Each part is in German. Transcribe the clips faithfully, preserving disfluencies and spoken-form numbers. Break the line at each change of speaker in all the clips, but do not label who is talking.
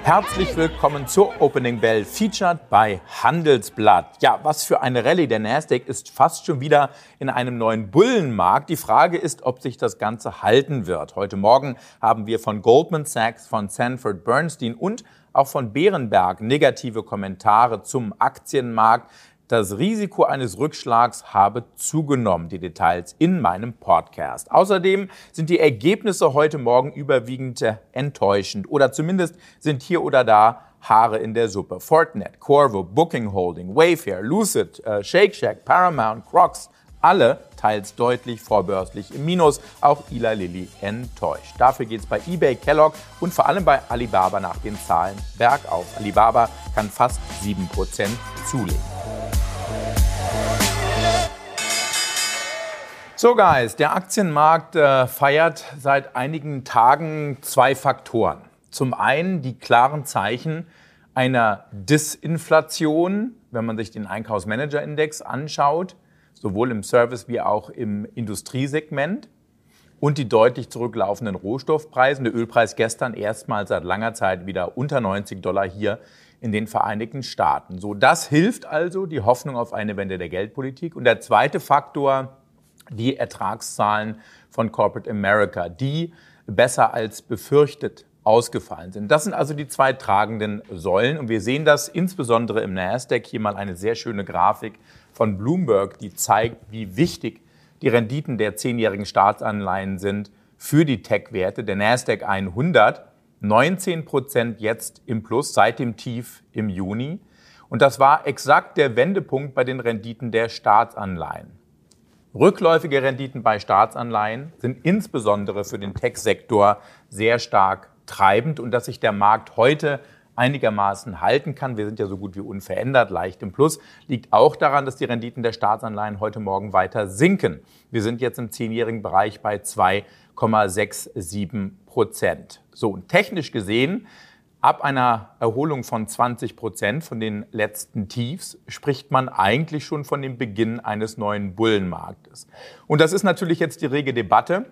Herzlich willkommen zur Opening Bell, featured bei Handelsblatt. Ja, was für eine Rallye. Der Nasdaq ist fast schon wieder in einem neuen Bullenmarkt. Die Frage ist, ob sich das Ganze halten wird. Heute Morgen haben wir von Goldman Sachs, von Sanford Bernstein und auch von Berenberg negative Kommentare zum Aktienmarkt. Das Risiko eines Rückschlags habe zugenommen. Die Details in meinem Podcast. Außerdem sind die Ergebnisse heute Morgen überwiegend enttäuschend. Oder zumindest sind hier oder da Haare in der Suppe. Fortinet, Qorvo, Booking Holding, Wayfair, Lucid, äh, Shake Shack, Paramount, Crocs. Alle teils deutlich vorbörslich im Minus. Auch Eli Lilly enttäuscht. Dafür geht es bei eBay, Kellogg und vor allem bei Alibaba nach den Zahlen bergauf. Alibaba kann fast sieben Prozent zulegen. So Guys, der Aktienmarkt äh, feiert seit einigen Tagen zwei Faktoren. Zum einen die klaren Zeichen einer Disinflation, wenn man sich den Einkaufsmanager-Index anschaut, sowohl im Service wie auch im Industriesegment, und die deutlich zurücklaufenden Rohstoffpreise. Der Ölpreis gestern erstmals seit langer Zeit wieder unter neunzig Dollar hier in den Vereinigten Staaten. So, das hilft also, die Hoffnung auf eine Wende der Geldpolitik. Und der zweite Faktor, die Ertragszahlen von Corporate America, die besser als befürchtet ausgefallen sind. Das sind also die zwei tragenden Säulen. Und wir sehen das insbesondere im Nasdaq. Hier mal eine sehr schöne Grafik von Bloomberg, die zeigt, wie wichtig die Renditen der zehnjährigen Staatsanleihen sind für die Tech-Werte. Der Nasdaq hundert, neunzehn Prozent jetzt im Plus seit dem Tief im Juni. Und das war exakt der Wendepunkt bei den Renditen der Staatsanleihen. Rückläufige Renditen bei Staatsanleihen sind insbesondere für den Tech-Sektor sehr stark treibend. Und dass sich der Markt heute einigermaßen halten kann, wir sind ja so gut wie unverändert, leicht im Plus, liegt auch daran, dass die Renditen der Staatsanleihen heute Morgen weiter sinken. Wir sind jetzt im zehnjährigen Bereich bei zwei Komma siebenundsechzig Prozent. So, und technisch gesehen, ab einer Erholung von zwanzig Prozent von den letzten Tiefs spricht man eigentlich schon von dem Beginn eines neuen Bullenmarktes. Und das ist natürlich jetzt die rege Debatte.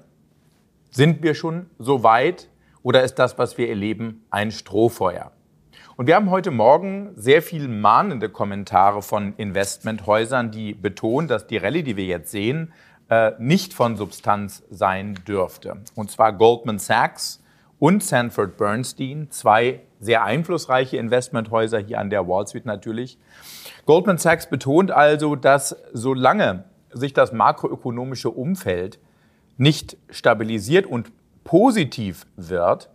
Sind wir schon so weit oder ist das, was wir erleben, ein Strohfeuer? Und wir haben heute Morgen sehr viel mahnende Kommentare von Investmenthäusern, die betonen, dass die Rallye, die wir jetzt sehen, nicht von Substanz sein dürfte. Und zwar Goldman Sachs und Sanford Bernstein, zwei sehr einflussreiche Investmenthäuser hier an der Wall Street natürlich. Goldman Sachs betont also, dass solange sich das makroökonomische Umfeld nicht stabilisiert und positiv wird,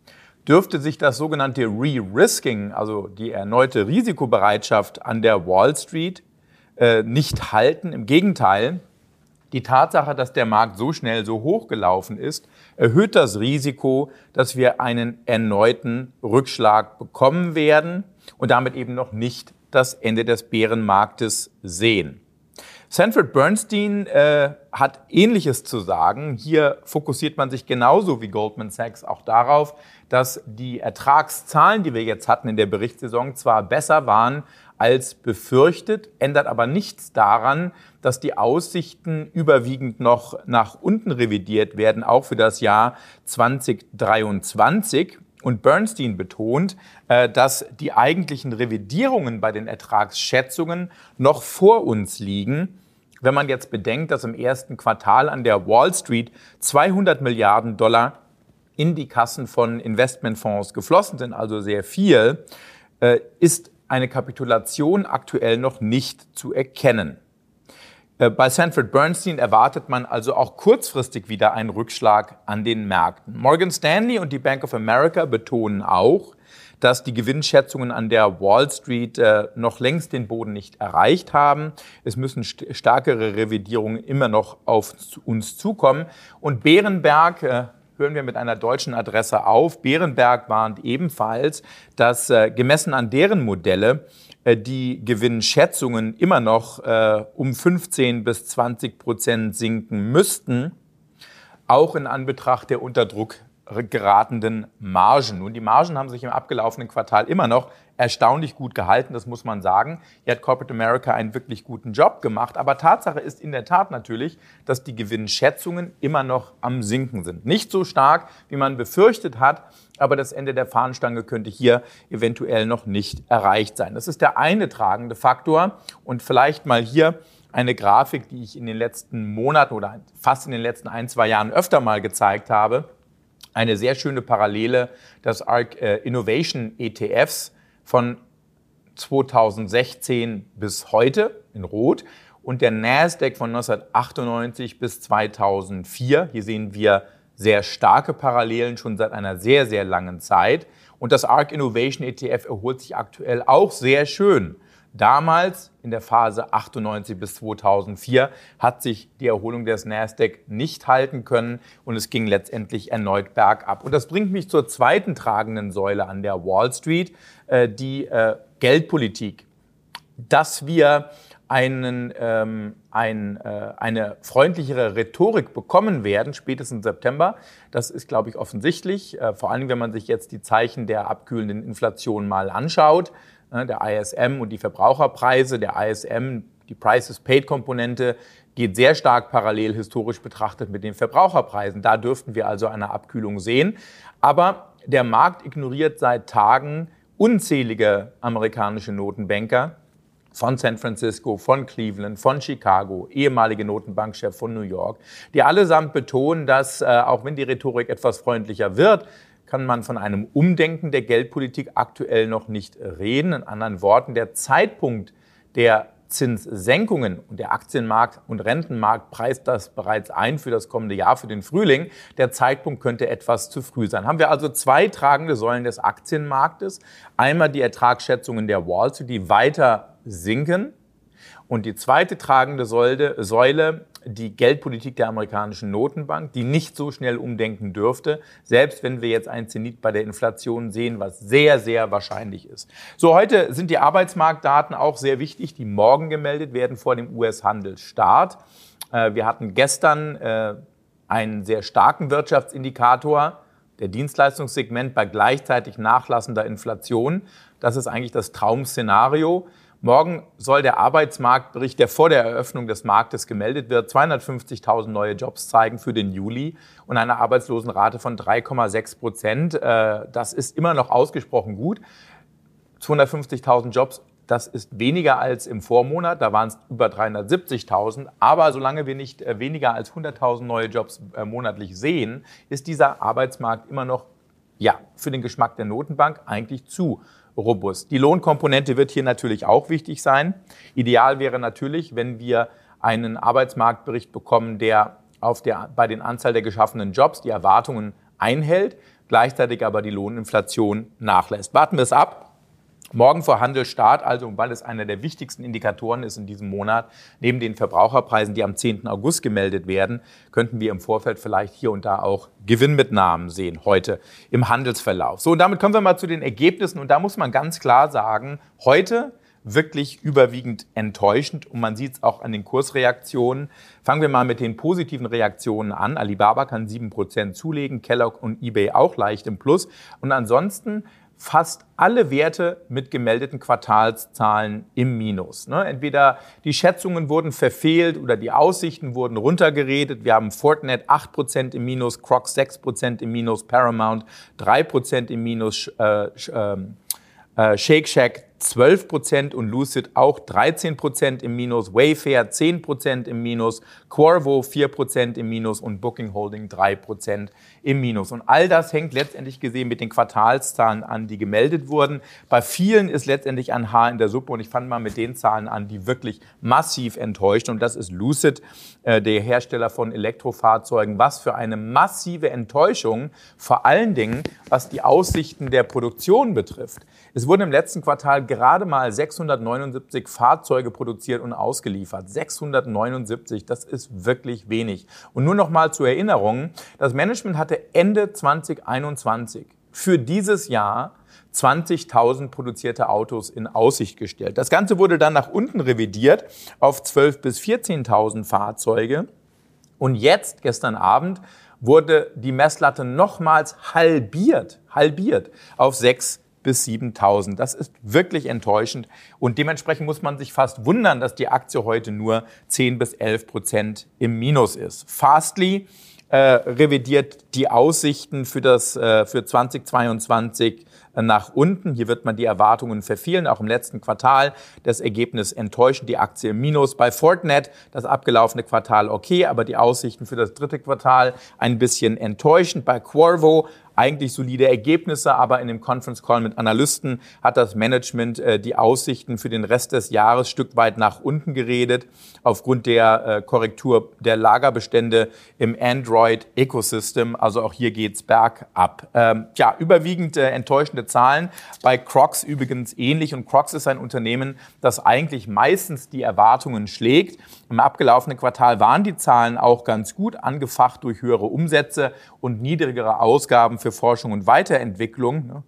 dürfte sich das sogenannte Re-Risking, also die erneute Risikobereitschaft an der Wall Street, äh, nicht halten. Im Gegenteil, die Tatsache, dass der Markt so schnell so hoch gelaufen ist, erhöht das Risiko, dass wir einen erneuten Rückschlag bekommen werden und damit eben noch nicht das Ende des Bärenmarktes sehen. Sanford Bernstein äh, hat Ähnliches zu sagen. Hier fokussiert man sich genauso wie Goldman Sachs auch darauf, dass die Ertragszahlen, die wir jetzt hatten in der Berichtssaison, zwar besser waren als befürchtet, ändert aber nichts daran, dass die Aussichten überwiegend noch nach unten revidiert werden, auch für das Jahr zwanzig dreiundzwanzig. Und Bernstein betont, dass die eigentlichen Revidierungen bei den Ertragsschätzungen noch vor uns liegen. Wenn man jetzt bedenkt, dass im ersten Quartal an der Wall Street zweihundert Milliarden Dollar in die Kassen von Investmentfonds geflossen sind, also sehr viel, ist eine Kapitulation aktuell noch nicht zu erkennen. Bei Sanford Bernstein erwartet man also auch kurzfristig wieder einen Rückschlag an den Märkten. Morgan Stanley und die Bank of America betonen auch, dass die Gewinnschätzungen an der Wall Street äh, noch längst den Boden nicht erreicht haben. Es müssen st- stärkere Revidierungen immer noch auf uns zukommen. Und Berenberg, äh, hören wir mit einer deutschen Adresse auf, Berenberg warnt ebenfalls, dass äh, gemessen an deren Modelle die Gewinnschätzungen immer noch äh, um fünfzehn bis zwanzig Prozent sinken müssten, auch in Anbetracht der unter Druck geratenen Margen. Nun, die Margen haben sich im abgelaufenen Quartal immer noch erstaunlich gut gehalten, das muss man sagen. Hier hat Corporate America einen wirklich guten Job gemacht. Aber Tatsache ist in der Tat natürlich, dass die Gewinnschätzungen immer noch am Sinken sind. Nicht so stark, wie man befürchtet hat, aber das Ende der Fahnenstange könnte hier eventuell noch nicht erreicht sein. Das ist der eine tragende Faktor. Und vielleicht mal hier eine Grafik, die ich in den letzten Monaten oder fast in den letzten ein, zwei Jahren öfter mal gezeigt habe. Eine sehr schöne Parallele des A R K äh, Innovation E T Fs von zweitausendsechzehn bis heute in Rot und der Nasdaq von neunzehnhundertachtundneunzig bis zweitausendvier. Hier sehen wir sehr starke Parallelen schon seit einer sehr, sehr langen Zeit. Und das A R K Innovation E T F erholt sich aktuell auch sehr schön. Damals, in der Phase achtundneunzig bis zweitausendvier, hat sich die Erholung des Nasdaq nicht halten können und es ging letztendlich erneut bergab. Und das bringt mich zur zweiten tragenden Säule an der Wall Street, die Geldpolitik. Dass wir einen, ähm, ein, äh, eine freundlichere Rhetorik bekommen werden, spätestens im September. Das ist, glaube ich, offensichtlich, äh, vor allem wenn man sich jetzt die Zeichen der abkühlenden Inflation mal anschaut. Der I S M und die Verbraucherpreise, der I S M, die Prices-Paid-Komponente, geht sehr stark parallel historisch betrachtet mit den Verbraucherpreisen. Da dürften wir also eine Abkühlung sehen. Aber der Markt ignoriert seit Tagen unzählige amerikanische Notenbanker von San Francisco, von Cleveland, von Chicago, ehemalige Notenbankchef von New York, die allesamt betonen, dass, äh, auch wenn die Rhetorik etwas freundlicher wird, kann man von einem Umdenken der Geldpolitik aktuell noch nicht reden. In anderen Worten, der Zeitpunkt der Zinssenkungen und der Aktienmarkt und Rentenmarkt preist das bereits ein für das kommende Jahr, für den Frühling. Der Zeitpunkt könnte etwas zu früh sein. Haben wir also zwei tragende Säulen des Aktienmarktes. Einmal die Ertragsschätzungen der Wall Street, die weiter sinken. Und die zweite tragende Säule, Säule, die Geldpolitik der amerikanischen Notenbank, die nicht so schnell umdenken dürfte, selbst wenn wir jetzt einen Zenit bei der Inflation sehen, was sehr, sehr wahrscheinlich ist. So, heute sind die Arbeitsmarktdaten auch sehr wichtig, die morgen gemeldet werden vor dem U S-Handelsstart. Wir hatten gestern einen sehr starken Wirtschaftsindikator, der Dienstleistungssegment bei gleichzeitig nachlassender Inflation. Das ist eigentlich das Traum-Szenario. Morgen soll der Arbeitsmarktbericht, der vor der Eröffnung des Marktes gemeldet wird, zweihundertfünfzigtausend neue Jobs zeigen für den Juli und eine Arbeitslosenrate von drei Komma sechs Prozent. Das ist immer noch ausgesprochen gut. zweihundertfünfzigtausend Jobs, das ist weniger als im Vormonat, da waren es über dreihundertsiebzigtausend. Aber solange wir nicht weniger als hunderttausend neue Jobs monatlich sehen, ist dieser Arbeitsmarkt immer noch, ja, für den Geschmack der Notenbank eigentlich zu robust. Die Lohnkomponente wird hier natürlich auch wichtig sein. Ideal wäre natürlich, wenn wir einen Arbeitsmarktbericht bekommen, der auf der, bei den Anzahl der geschaffenen Jobs die Erwartungen einhält, gleichzeitig aber die Lohninflation nachlässt. Warten wir es ab. Morgen vor Handelsstart, also weil es einer der wichtigsten Indikatoren ist in diesem Monat, neben den Verbraucherpreisen, die am zehnten August gemeldet werden, könnten wir im Vorfeld vielleicht hier und da auch Gewinnmitnahmen sehen, heute im Handelsverlauf. So, und damit kommen wir mal zu den Ergebnissen. Und da muss man ganz klar sagen, heute wirklich überwiegend enttäuschend. Und man sieht es auch an den Kursreaktionen. Fangen wir mal mit den positiven Reaktionen an. Alibaba kann sieben Prozent zulegen, Kellogg und eBay auch leicht im Plus. Und ansonsten fast alle Werte mit gemeldeten Quartalszahlen im Minus. Entweder die Schätzungen wurden verfehlt oder die Aussichten wurden runtergeredet. Wir haben Fortinet acht Prozent im Minus, Crocs sechs Prozent im Minus, Paramount drei Prozent im Minus, äh, äh, Shake Shack zwölf Prozent und Lucid auch dreizehn Prozent im Minus, Wayfair zehn Prozent im Minus, Qorvo vier Prozent im Minus und Booking Holding drei Prozent im Minus. Und all das hängt letztendlich gesehen mit den Quartalszahlen an, die gemeldet wurden. Bei vielen ist letztendlich ein Haar in der Suppe und ich fange mal mit den Zahlen an, die wirklich massiv enttäuscht. Und das ist Lucid, äh, der Hersteller von Elektrofahrzeugen. Was für eine massive Enttäuschung, vor allen Dingen, was die Aussichten der Produktion betrifft. Es wurden im letzten Quartal gerade mal sechshundertneunundsiebzig Fahrzeuge produziert und ausgeliefert. sechshundertneunundsiebzig, das ist wirklich wenig. Und nur noch mal zur Erinnerung, das Management hatte Ende zweitausendeinundzwanzig für dieses Jahr zwanzigtausend produzierte Autos in Aussicht gestellt. Das Ganze wurde dann nach unten revidiert auf zwölftausend bis vierzehntausend Fahrzeuge. Und jetzt, gestern Abend, wurde die Messlatte nochmals halbiert, halbiert auf sechstausend bis siebentausend. Das ist wirklich enttäuschend und dementsprechend muss man sich fast wundern, dass die Aktie heute nur zehn bis elf Prozent im Minus ist. Fastly äh, revidiert die Aussichten für, das, äh, für zweitausendzweiundzwanzig nach unten. Hier wird man die Erwartungen verfehlen, auch im letzten Quartal. Das Ergebnis enttäuschend, die Aktie im Minus. Bei Fortinet das abgelaufene Quartal okay, aber die Aussichten für das dritte Quartal ein bisschen enttäuschend. Bei Qorvo eigentlich solide Ergebnisse, aber in dem Conference Call mit Analysten hat das Management äh, die Aussichten für den Rest des Jahres Stück weit nach unten geredet, aufgrund der äh, Korrektur der Lagerbestände im Android-Ecosystem. Also auch hier geht's bergab. Ähm, ja, überwiegend äh, enttäuschende Zahlen. Bei Crocs übrigens ähnlich. Und Crocs ist ein Unternehmen, das eigentlich meistens die Erwartungen schlägt. Im abgelaufenen Quartal waren die Zahlen auch ganz gut, angefacht durch höhere Umsätze und niedrigere Ausgaben für Forschung und Weiterentwicklung. Ne?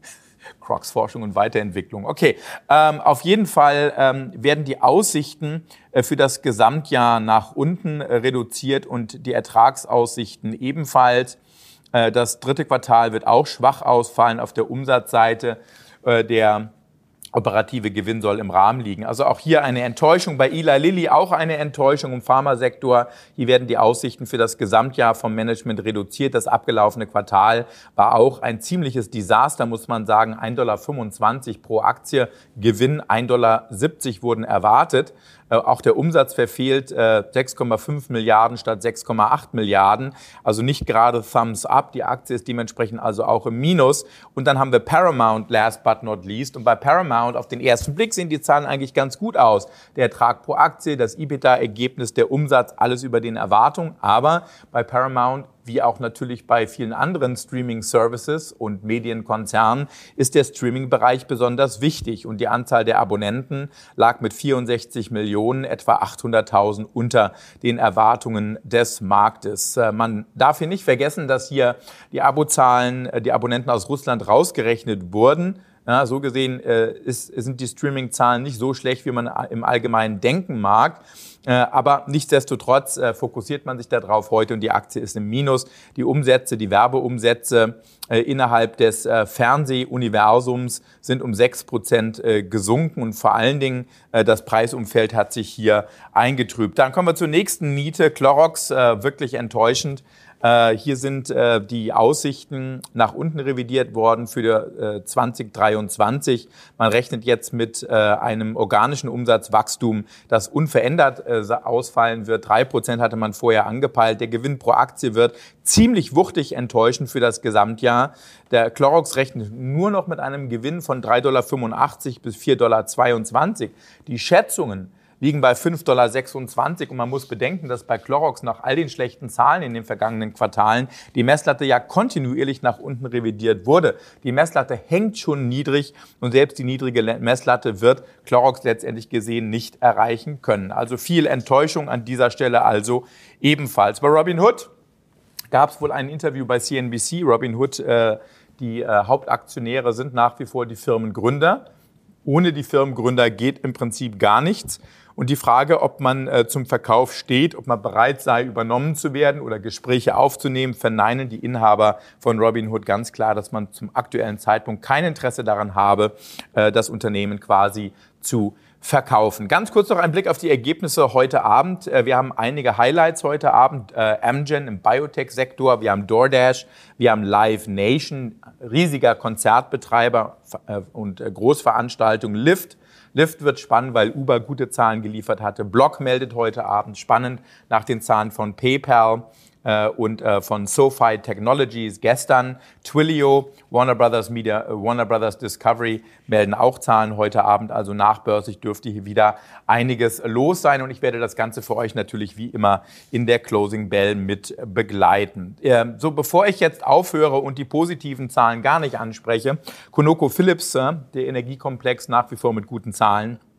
Crocs Forschung und Weiterentwicklung. Okay, ähm, auf jeden Fall ähm, werden die Aussichten äh, für das Gesamtjahr nach unten äh, reduziert und die Ertragsaussichten ebenfalls. Äh, das dritte Quartal wird auch schwach ausfallen auf der Umsatzseite. Äh, der operative Gewinn soll im Rahmen liegen. Also auch hier eine Enttäuschung. Bei Eli Lilly auch eine Enttäuschung im Pharmasektor. Hier werden die Aussichten für das Gesamtjahr vom Management reduziert. Das abgelaufene Quartal war auch ein ziemliches Desaster, muss man sagen. ein Komma fünfundzwanzig Dollar pro Aktie. Gewinn ein Komma siebzig Dollar wurden erwartet. Äh, auch der Umsatz verfehlt, äh, sechs Komma fünf Milliarden statt sechs Komma acht Milliarden. Also nicht gerade Thumbs up. Die Aktie ist dementsprechend also auch im Minus. Und dann haben wir Paramount last but not least. Und bei Paramount auf den ersten Blick sehen die Zahlen eigentlich ganz gut aus. Der Ertrag pro Aktie, das EBITDA-Ergebnis, der Umsatz, alles über den Erwartungen. Aber bei Paramount, wie auch natürlich bei vielen anderen Streaming-Services und Medienkonzernen, ist der Streaming-Bereich besonders wichtig. Und die Anzahl der Abonnenten lag mit vierundsechzig Millionen, etwa achthunderttausend unter den Erwartungen des Marktes. Man darf hier nicht vergessen, dass hier die Abozahlen, die Abonnenten aus Russland rausgerechnet wurden. Ja, so gesehen äh, ist, sind die Streaming-Zahlen nicht so schlecht, wie man im Allgemeinen denken mag. Äh, aber nichtsdestotrotz äh, fokussiert man sich darauf heute und die Aktie ist im Minus. Die Umsätze, die Werbeumsätze äh, innerhalb des äh, Fernsehuniversums sind um sechs Prozent äh, gesunken und vor allen Dingen äh, das Preisumfeld hat sich hier eingetrübt. Dann kommen wir zur nächsten Niete, Clorox, äh, wirklich enttäuschend. Hier sind äh, die Aussichten nach unten revidiert worden für äh, zweitausenddreiundzwanzig. Man rechnet jetzt mit äh, einem organischen Umsatzwachstum, das unverändert äh, ausfallen wird. drei Prozent hatte man vorher angepeilt. Der Gewinn pro Aktie wird ziemlich wuchtig enttäuschend für das Gesamtjahr. Der Clorox rechnet nur noch mit einem Gewinn von drei Komma fünfundachtzig Dollar bis vier Komma zweiundzwanzig Dollar. Die Schätzungen liegen bei fünf Komma sechsundzwanzig Dollar und man muss bedenken, dass bei Clorox nach all den schlechten Zahlen in den vergangenen Quartalen die Messlatte ja kontinuierlich nach unten revidiert wurde. Die Messlatte hängt schon niedrig und selbst die niedrige Messlatte wird Clorox letztendlich gesehen nicht erreichen können. Also viel Enttäuschung an dieser Stelle also ebenfalls. Bei Robinhood gab es wohl ein Interview bei C N B C. Robinhood, äh, die äh, Hauptaktionäre sind nach wie vor die Firmengründer. Ohne die Firmengründer geht im Prinzip gar nichts. Und die Frage, ob man äh, zum Verkauf steht, ob man bereit sei, übernommen zu werden oder Gespräche aufzunehmen, verneinen die Inhaber von Robinhood ganz klar, dass man zum aktuellen Zeitpunkt kein Interesse daran habe, äh, das Unternehmen quasi zu verkaufen. Ganz kurz noch ein Blick auf die Ergebnisse heute Abend. Wir haben einige Highlights heute Abend. Äh, Amgen im Biotech-Sektor, wir haben DoorDash, wir haben Live Nation, riesiger Konzertbetreiber äh, und äh, Großveranstaltung. Lyft. Lyft wird spannend, weil Uber gute Zahlen geliefert hatte. Block meldet heute Abend spannend nach den Zahlen von PayPal äh, und äh, von SoFi Technologies gestern. Twilio, Warner Brothers Media, äh, Warner Brothers Discovery melden auch Zahlen heute Abend. Also nachbörslich dürfte hier wieder einiges los sein. Und ich werde das Ganze für euch natürlich wie immer in der Closing Bell mit begleiten. Äh, so, bevor ich jetzt aufhöre und die positiven Zahlen gar nicht anspreche, ConocoPhillips, äh, der Energiekomplex nach wie vor mit guten Zahlen.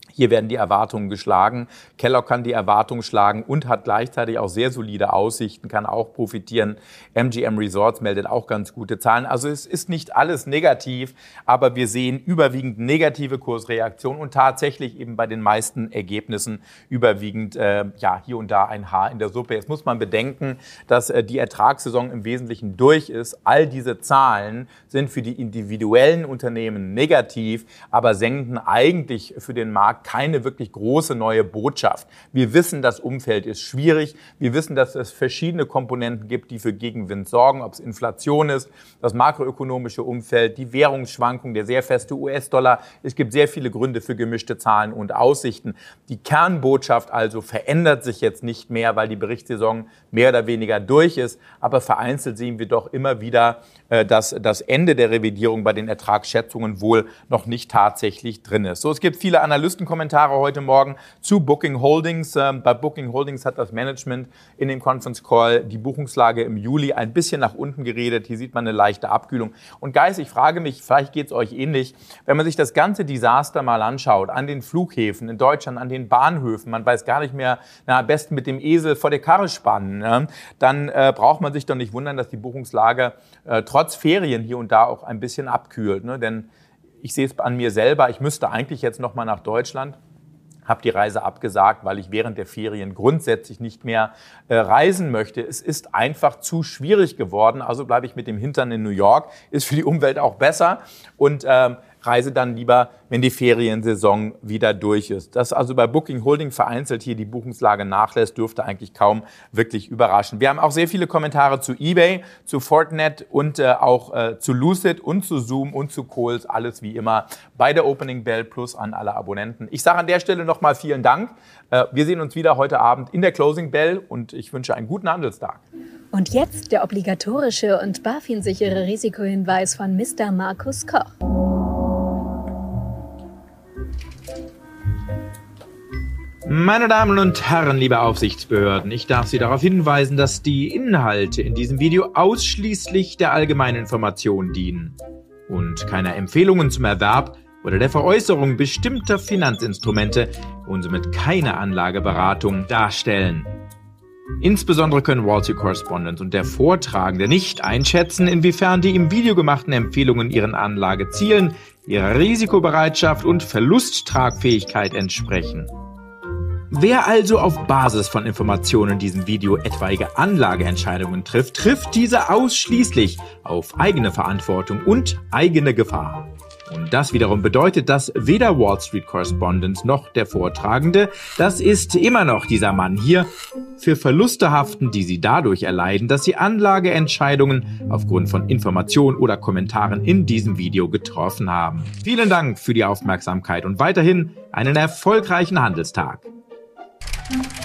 Hier werden die Erwartungen geschlagen. Kellogg kann die Erwartungen schlagen und hat gleichzeitig auch sehr solide Aussichten, kann auch profitieren. M G M Resorts meldet auch ganz gute Zahlen. Also es ist nicht alles negativ, aber wir sehen überwiegend negative Kursreaktionen und tatsächlich eben bei den meisten Ergebnissen überwiegend äh, ja hier und da ein Haar in der Suppe. Jetzt muss man bedenken, dass äh, die Ertragssaison im Wesentlichen durch ist. All diese Zahlen sind für die individuellen Unternehmen negativ, aber senden eigentlich für den Markt keine wirklich große neue Botschaft. Wir wissen, das Umfeld ist schwierig. Wir wissen, dass es verschiedene Komponenten gibt, die für Gegenwind sorgen, ob es Inflation ist, das makroökonomische Umfeld, die Währungsschwankungen, der sehr feste U S-Dollar. Es gibt sehr viele Gründe für gemischte Zahlen und Aussichten. Die Kernbotschaft also verändert sich jetzt nicht mehr, weil die Berichtssaison mehr oder weniger durch ist. Aber vereinzelt sehen wir doch immer wieder, dass das Ende der Revidierung bei den Ertragsschätzungen wohl noch nicht tatsächlich drin ist. So, es gibt viele Analystenkommentare heute Morgen zu Booking Holdings. Bei Booking Holdings hat das Management in dem Conference Call die Buchungslage im Juli ein bisschen nach unten geredet. Hier sieht man eine leichte Abkühlung. Und Guys, ich frage mich, vielleicht geht es euch ähnlich, wenn man sich das ganze Desaster mal anschaut, an den Flughäfen in Deutschland, an den Bahnhöfen, man weiß gar nicht mehr, na, am besten mit dem Esel vor der Karre spannen, ne? Dann äh, braucht man sich doch nicht wundern, dass die Buchungslage äh, trotz Ferien hier und da auch ein bisschen abkühlt, ne? Denn ich sehe es an mir selber, ich müsste eigentlich jetzt noch mal nach Deutschland, habe die Reise abgesagt, weil ich während der Ferien grundsätzlich nicht mehr äh, reisen möchte. Es ist einfach zu schwierig geworden, also bleibe ich mit dem Hintern in New York, ist für die Umwelt auch besser und ähm, reise dann lieber, wenn die Feriensaison wieder durch ist. Dass also bei Booking Holding vereinzelt hier die Buchungslage nachlässt, dürfte eigentlich kaum wirklich überraschen. Wir haben auch sehr viele Kommentare zu eBay, zu Fortinet und äh, auch äh, zu Lucid und zu Zoom und zu Kohl's. Alles wie immer bei der Opening Bell plus an alle Abonnenten. Ich sage an der Stelle nochmal vielen Dank. Äh, wir sehen uns wieder heute Abend in der Closing Bell und ich wünsche einen guten Handelstag.
Und jetzt der obligatorische und BaFin-sichere Risikohinweis von Mister Markus Koch.
Meine Damen und Herren, liebe Aufsichtsbehörden, ich darf Sie darauf hinweisen, dass die Inhalte in diesem Video ausschließlich der allgemeinen Information dienen und keiner Empfehlungen zum Erwerb oder der Veräußerung bestimmter Finanzinstrumente und somit keine Anlageberatung darstellen. Insbesondere können Wall Street Correspondent und der Vortragende nicht einschätzen, inwiefern die im Video gemachten Empfehlungen ihren Anlagezielen, ihrer Risikobereitschaft und Verlusttragfähigkeit entsprechen. Wer also auf Basis von Informationen in diesem Video etwaige Anlageentscheidungen trifft, trifft diese ausschließlich auf eigene Verantwortung und eigene Gefahr. Und das wiederum bedeutet, dass weder Wall Street Correspondent noch der Vortragende, das ist immer noch dieser Mann hier, für Verluste haften, die sie dadurch erleiden, dass sie Anlageentscheidungen aufgrund von Informationen oder Kommentaren in diesem Video getroffen haben. Vielen Dank für die Aufmerksamkeit und weiterhin einen erfolgreichen Handelstag.
Thank you.